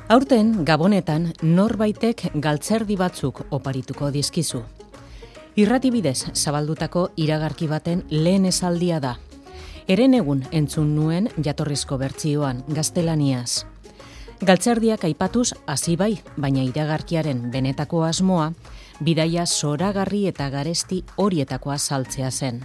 Aurten, Gabonetan, norbaitek galtzerdi batzuk oparituko dizkizu. Irratibidez zabaldutako iragarki baten lehen esaldia da. Herenegun entzun nuen jatorrizko bertsioan, gaztelaniaz. Galtzerdiak aipatuz hasi bai, baina iragarkiaren benetako asmoa, bidaia zoragarri eta garesti horietakoa saltzea zen.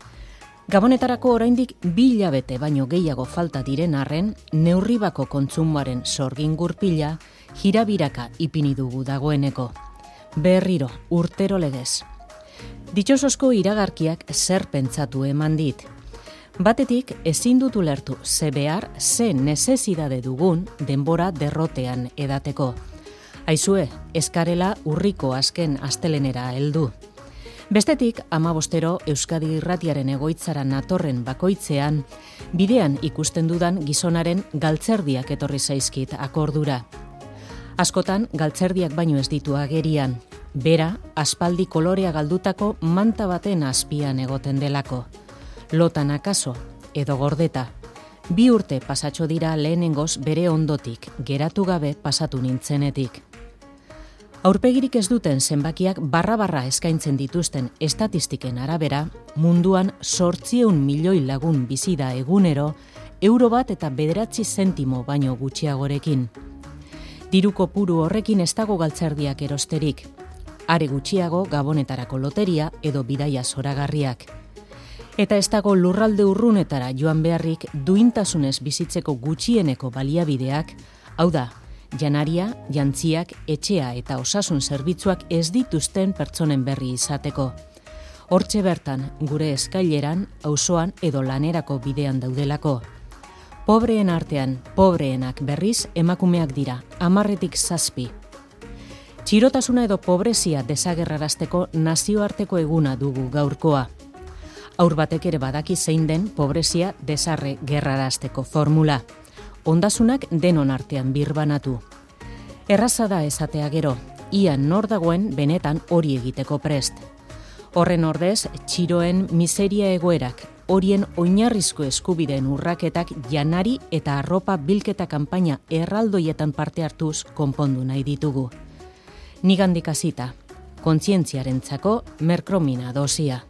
Gabonetarako oraindik 2 hilabete baino gehiago falta diren arren, neurribako kontsumoaren sorgin gurpila, jirabiraka ipini dugu dagoeneko. Berriro, urtero legez. Ditxosozko iragarkiak zer pentsatu eman dit. Batetik, ezin dut ulertu ze behar, ze nezesidade dugun denbora derrotean edateko. Aizue, eskarela urriko azken astelenera heldu. Bestetik, 15 Euskadi Irratiaren egoitzara natorren bakoitzean, bidean ikusten dudan gizonaren galtzerdiak etorri zaizkit akordura. Askotan, galtzerdiak baino ez ditu agerian. Bera, aspaldi kolorea galdutako manta baten azpian egoten delako. Lotan akaso, edo gordeta. 2 urte pasatxo dira lehenengoz bere ondotik, geratu gabe pasatu nintzenetik. Aurpegirik ez duten zenbakiak barra-barra eskaintzen dituzten estatistiken arabera, munduan 800 milioi lagun bizi da egunero, €1 eta 9 zentimo baino gutxiagorekin. Diru kopuru horrekin ez dago galtzerdiak erosterik. Are gutxiago Gabonetarako loteria edo bidaia zoragarriak. Eta ez dago lurralde urrunetara joan beharrik duintasunez bizitzeko gutxieneko baliabideak, hau da, janaria, jantziak, etxea eta osasun zerbitzuak ez dituzten pertsonen berri izateko. Hortxe bertan, gure eskaileran, auzoan edo lanerako bidean daudelako. Pobreen artean, pobreenak berriz emakumeak dira, 10tik 7. Txirotasuna edo pobrezia desagerrarazteko nazioarteko eguna dugu gaurkoa. Haur batek ere badaki zein den pobrezia desagerrarazteko formula. Ondasunak denon artean birbanatu. Erraza da esatea gero, ia nor dagoen benetan hori egiteko prest. Horren ordez, txiroen miseria egoerak, horien oinarrizko eskubideen urraketak janari eta arropa bilketa kanpaina erraldoietan parte hartuz konpondu nahi ditugu. Nigandik hasita, kontzientziarentzako merkromina dosia.